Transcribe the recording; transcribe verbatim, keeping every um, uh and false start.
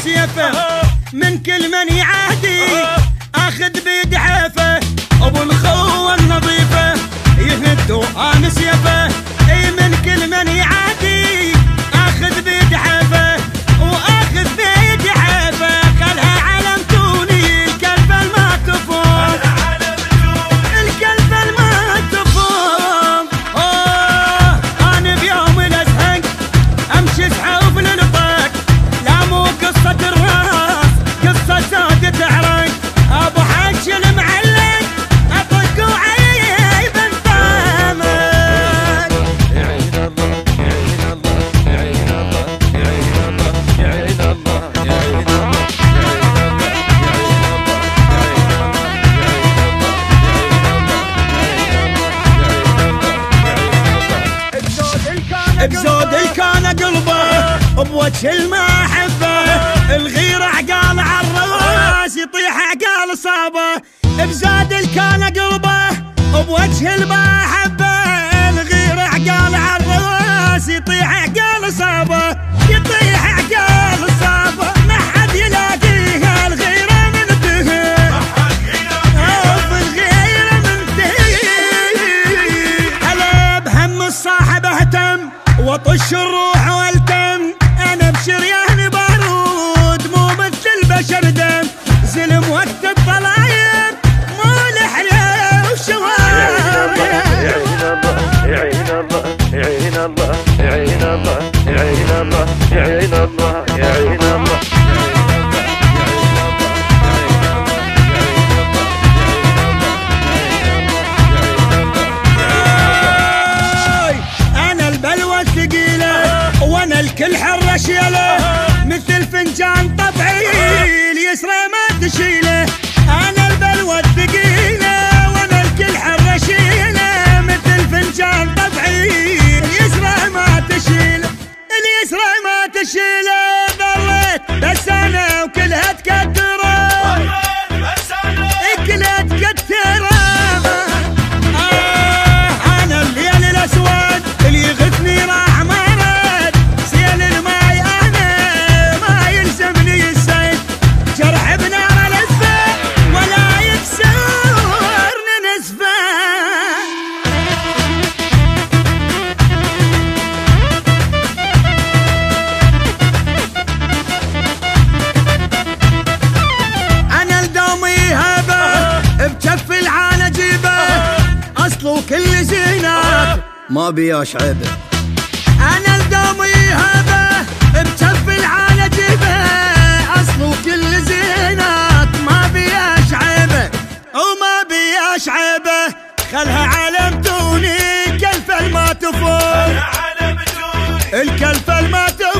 سيفه من كل من يعادي اخذ بيد حيفه ابو الخوه النظيفه يهد وان سيفه اي من كل من يعادي اخذ بيد حيفه واخذ بيد حيفه خلها علم توني الكلب الما تفوم الكلب الما تفوم. اوه انا بيوم الازهق امشي زحوف للطق لا مو قصه الراس قصه سودة عرق ابو حج المعلق اطق وعيب انطامك. يا عين الله يا عين الله يا عين الله يا عين الله يا عين الله بزود الكان قلبه بوجه المحبه الغيره عقال عالراس يطيح عقال صابه بزود الكان قلبه بوجه المحبه الغيره عقال عالراس يطيح عقال صابه يطيح عقال صابه ما حد يلاقيها الغيره منتهي الغيره منتهي هلا بهم الصاحب اهتم وطش الروح والتم انا بشريان بارود مو مثل البشر دم زلم وقت الضلايب مو لحية وشوارب. يا عين الله يا عين الله يا عين الله يا عين الله يا عين الله يا عين الله وانا الكل حر اشيله مثل فنجان طبعي اليسرى ما تشيله انا البلوى الثقيله وانا الكل حر اشيله مثل فنجان طبعي اليسرى ما تشيله اليسرى ما تشيله ظليت بس انا وكلها تكدره كلها تكدره آه انا الليل الاسود اللي يغثني راح بجف العانة جيبه اصله كل زينات ما بياش عيبه انا الدومي هبه بجف العانة جيبه اصله كل زينات ما بياش عيبه وما بياش عيبه خلها علم توني كلفه ما تفوق الكلفه ما تفوق